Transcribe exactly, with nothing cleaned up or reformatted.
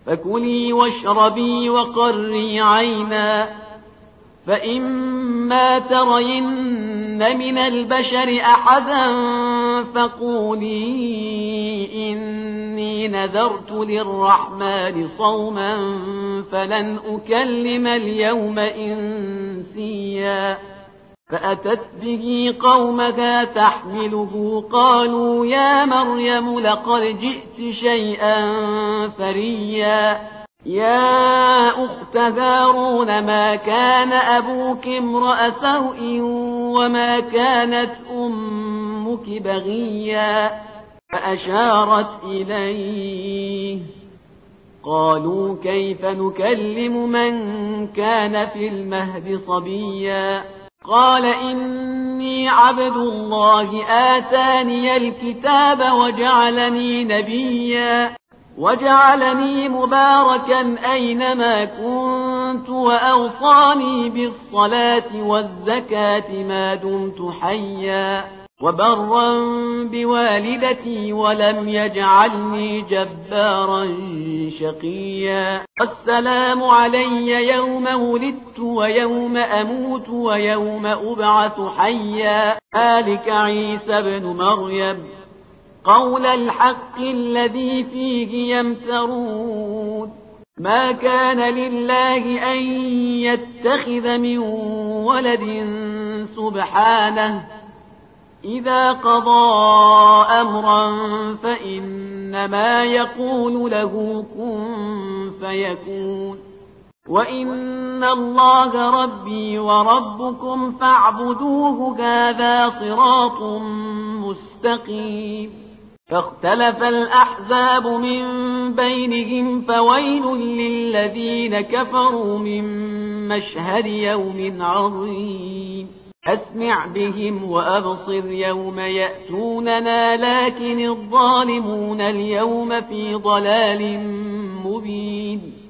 فكلي واشربي وقري عينا، فإما ترين من البشر أحدا فقولي إني نذرت للرحمن صوما فلن أكلم اليوم إنسيا. فأتت به قومها تحمله قالوا يا مريم لقد جئت شيئا فريا. يا أخت هارون ما كان أبوك امرأ سوء وما كانت أمك بغيا. فأشارت إليه قالوا كيف نكلم من كان في المهد صبيا. قال إني عبد الله آتاني الكتاب وجعلني نبيا وجعلني مباركا أينما كنت وأوصاني بالصلاة والزكاة ما دمت حيا وبرا بوالدتي ولم يجعلني جبارا شقيا. والسلام علي يوم ولدت ويوم أموت ويوم أبعث حيا. ذلك عيسى بن مريم قول الحق الذي فيه يمترون. ما كان لله أن يتخذ من ولد سبحانه إذا قضى أمرا فإنما يقول له كن فيكون. وإن الله ربي وربكم فاعبدوه هذا صراط مستقيم. فاختلف الأحزاب من بينهم فويل للذين كفروا من مشهد يوم عظيم. أسمع بهم وأبصر يوم يأتوننا لكن الظالمون اليوم في ضلال مبين.